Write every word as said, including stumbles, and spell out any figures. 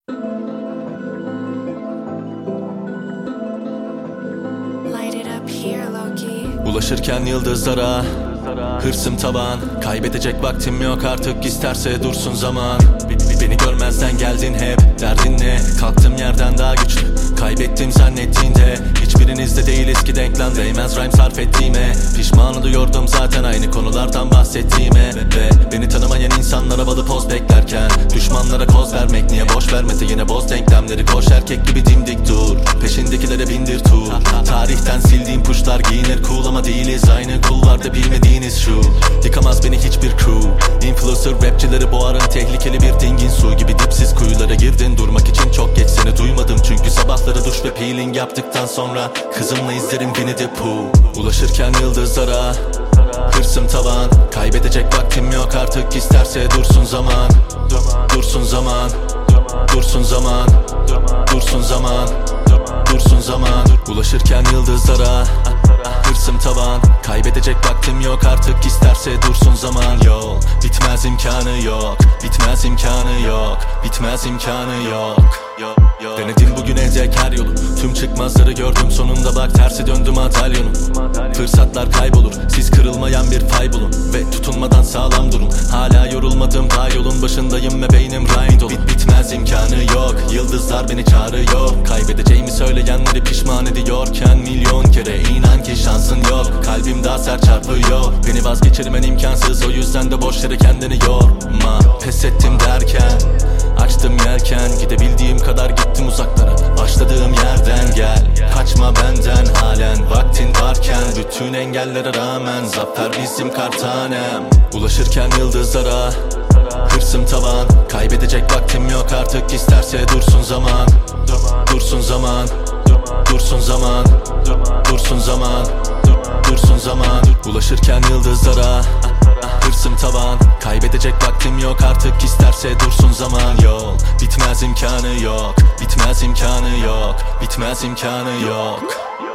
Ulaşırken yıldızlara, hırsım tavan. Kaybedecek vaktim yok artık, isterse dursun zaman. Beni görmezden geldin hep, derdin ne? Kalktım yerden daha güçlü, kaybettim zannettiğinde. Hiçbirinizde değil eski denklem, değmez rhyme sarf ettiğime. Pişman oluyordum zaten aynı konulardan bahsettiğime. Ve beni tanımayan insanlara havalı poz beklerken, düşmanlara koz vermek niye boş vermese yine boz denklemleri. Koş erkek gibi dimdik dur, peşindekilere bindir tur. Tarihten sildiğim puşlar giyinir cool ama değiliz aynı kulvarda, bilmediğiniz şu. Yıkamaz beni hiçbir crew. Influencer rapçileri boğarın, tehlikeli bir dingin su gibi dipsiz kuyulara girdin. Durmak için çok geç, seni duymadım çünkü sabahları duş ve peeling yaptıktan sonra kızımla izlerim Winnie the Pooh. Ulaşırken yıldızlara, hırsım tavan. Kaybedecek vaktim yok artık, isterse dursun zaman. Dursun zaman, dursun zaman, dursun zaman, dursun zaman. Ulaşırken yıldızlara, hırsım tavan. Kaybedecek vaktim yok artık, isterse dursun zaman. Yol bitmez, imkanı yok, bitmez imkanı yok, bitmez imkanı yok. Denedim bugüne dek her yolu, tüm çıkmazları gördüm sonunda, bak tersi döndü madalyonum. Fırsatlar kaybolur, siz kırılmayan bir fay bulun ve tutunmadan sağlam durun. Hala yorulmadım, daha yolun başındayım ve beynim grind dolu. Bit bitmez imkanı yok, yıldızlar beni çağırıyor. Kaybedeceğimi söyleyenleri pişman ediyorken milyon kere inan ki şansın yok. Kalbim daha sert çarpıyor, beni vazgeçirmen imkansız, o yüzden de boş yere kendini yorma. Pes ettim derken açtım yelken, gidebildiğim kadar gittim uzaklara. Başladığım yerden gel, kaçma benden halen. Vaktin varken bütün engellere rağmen zafer bizim kartanem. Ulaşırken yıldızlara, hırsım tavan. Kaybedecek vaktim yok artık, isterse dursun zaman. Dursun zaman, dursun zaman, dursun zaman, dursun zaman. Ulaşırken yıldızlara, hırsım tavan. Kaybedecek vaktim yok artık, isterse dursun zaman. Yol bitmez, imkanı yok, bitmez imkanı yok, bitmez imkanı yok.